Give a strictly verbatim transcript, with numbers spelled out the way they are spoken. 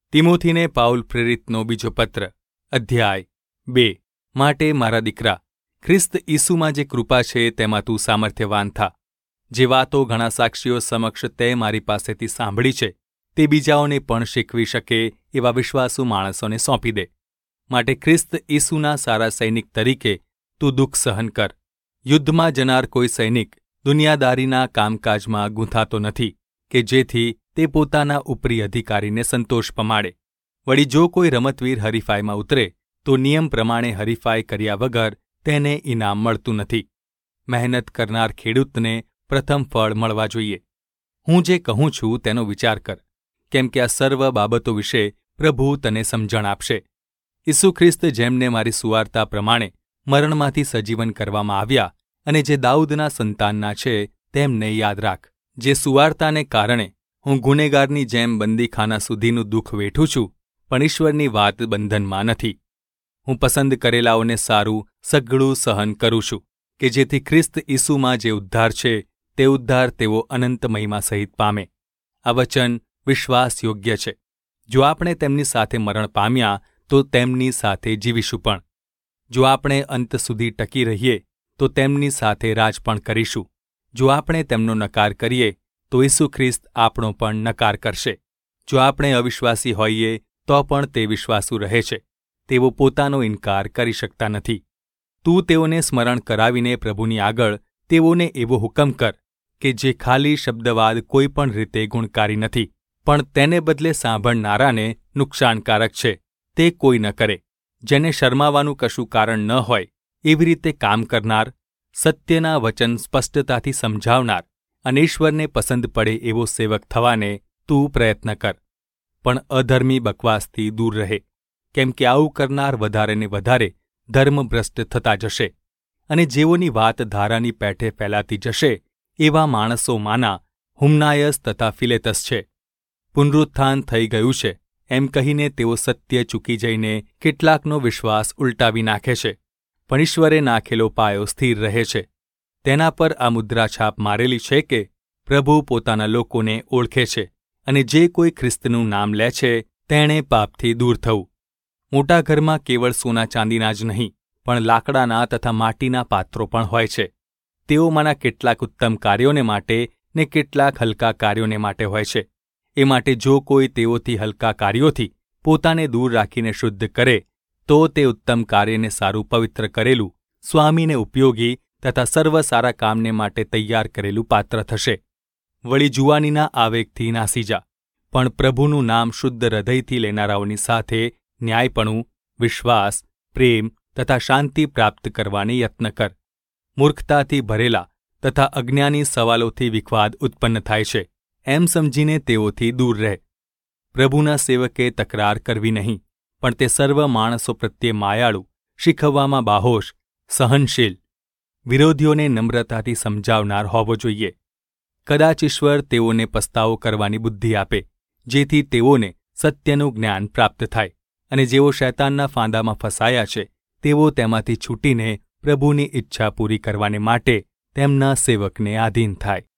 તિમોથીને Paul પ્રેરિતનો બીજો પત્ર અધ્યાય બે. માટે મારા દીકરા, ખ્રિસ્ત ઈસુમાં જે કૃપા છે તેમાં તું સામર્થ્યવાન થા. જે વાતો ઘણા સાક્ષીઓ સમક્ષ તે મારી પાસેથી સાંભળી છે તે બીજાઓને પણ શીખવી શકે એવા વિશ્વાસુ માણસોને સોંપી દે. માટે ખ્રિસ્ત ઈસુના સારા સૈનિક તરીકે તું દુઃખ સહન કર. યુદ્ધમાં જનાર કોઈ સૈનિક દુનિયાદારીના કામકાજમાં ગૂંથાતો નથી કે જેથી તે પોતાના ઉપરી અધિકારીને સંતોષ પમાડે. વળી જો કોઈ રમતવીર હરીફાઈમાં ઉતરે તો નિયમ પ્રમાણે હરીફાઈ કર્યા વગર તેને ઇનામ મળતું નથી. મહેનત કરનાર ખેડૂતને પ્રથમ ફળ મળવા જોઈએ. હું જે કહું છું તેનો વિચાર કર, કેમ કે આ સર્વ બાબતો વિશે પ્રભુ તને સમજણ આપશે. ઈસુ ખ્રિસ્ત જેમને મારી સુવાર્તા પ્રમાણે મરણમાંથી સજીવન કરવામાં આવ્યા અને જે દાઉદના સંતાનના છે તેમને યાદ રાખ. જે સુવાર્તાને કારણે હું ગુનેગારની જેમ બંદીખાના સુધીનું દુઃખ વેઠું છું, પણ ઈશ્વરની વાત બંધનમાં નથી. હું પસંદ કરેલાઓને સારું સઘળું સહન કરું છું, કે જેથી ખ્રિસ્ત ઈસુમાં જે ઉદ્ધાર છે તે ઉદ્ધાર તેઓ અનંત મહિમા સહિત પામે. આ વચન વિશ્વાસ યોગ્ય છે. જો આપણે તેમની સાથે મરણ પામ્યા તો તેમની સાથે જીવીશું પણ. જો આપણે અંત સુધી ટકી રહીએ તો તેમની સાથે રાજ પણ કરીશું. જો આપણે તેમનો નકાર કરીએ તો ઈસુ ખ્રિસ્ત આપણો પણ નકાર કરશે. જો આપણે અવિશ્વાસી હોઈએ તો પણ તે વિશ્વાસુ રહે છે. તેઓ પોતાનો ઇનકાર કરી શકતા નથી. તું તેઓને સ્મરણ કરાવીને પ્રભુની આગળ તેઓને એવો હુકમ કર કે જે ખાલી શબ્દવાદ કોઈ પણ રીતે ગુણકારી નથી, પણ તેને બદલે સાંભળનારાને નુકસાનકારક છે તે કોઈ ન કરે. જેને શરમાવાનું કશું કારણ ન હોય એવી રીતે કામ કરનાર, સત્યના વચન સ્પષ્ટતાથી સમજાવનાર અને ઈશ્વરને પસંદ પડે એવો સેવક થવાને તું પ્રયત્ન કર. પણ અધર્મી બકવાસથી દૂર રહે, કેમ કે આવું કરનાર વધારે ને વધારે ધર્મભ્રષ્ટ થતા જશે અને જેઓની વાત ધારાની પેઠે ફેલાતી જશે એવા માણસોમાંના હુમનાયસ તથા ફિલેતસ છે. પુનરુત્થાન થઈ ગયું છે એમ કહીને તેઓ સત્ય ચૂકી જઈને કેટલાકનો વિશ્વાસ ઉલટાવી નાખે છે, પણ ઈશ્વરે નાખેલો પાયો સ્થિર રહે છે. તેના પર આ મુદ્રાછાપ મારેલી છે કે પ્રભુ પોતાના લોકોને ઓળખે છે અને જે કોઈ ખ્રિસ્તનું નામ લે છે તેણે પાપથી દૂર થવું. મોટા ઘરમાં કેવળ સોના ચાંદીના જ નહીં, પણ લાકડાના તથા માટીના પાત્રો પણ હોય છે. તેઓમાંના કેટલાક ઉત્તમ કાર્યોને માટે ને કેટલાક હલકા કાર્યોને માટે હોય છે. એ માટે જો કોઈ તેઓથી હલકા કાર્યોથી પોતાને દૂર રાખીને શુદ્ધ કરે તો તે ઉત્તમ કાર્યને સારું પવિત્ર કરેલું, સ્વામીને ઉપયોગી તથા સર્વ સારા કામને માટે તૈયાર કરેલું પાત્ર થશે. વળી જુવાનીના આવેગથી નાસી જા, પણ પ્રભુનું નામ શુદ્ધ હૃદયથી લેનારાઓની સાથે ન્યાયપણું, વિશ્વાસ, પ્રેમ તથા શાંતિ પ્રાપ્ત કરવાની યત્ન કર. મૂર્ખતાથી ભરેલા તથા અજ્ઞાની સવાલોથી વિખવાદ ઉત્પન્ન થાય છે એમ સમજીને તેઓથી દૂર રહે. પ્રભુના સેવકે તકરાર કરવી નહીં, પણ તે સર્વ માણસો પ્રત્યે માયાળું, શીખવવામાં બાહોશ, સહનશીલ, વિરોધીઓને નમ્રતાથી સમજાવનાર હોવો જોઈએ. કદાચ ઈશ્વર તેઓને પસ્તાવો કરવાની બુદ્ધિ આપે, જેથી તેઓને સત્યનું જ્ઞાન પ્રાપ્ત થાય અને જેઓ શૈતાનના ફાંદામાં ફસાયા છે તેઓ તેમાંથી છૂટીને પ્રભુની ઈચ્છા પૂરી કરવાને માટે તેમના સેવકને આધીન થાય.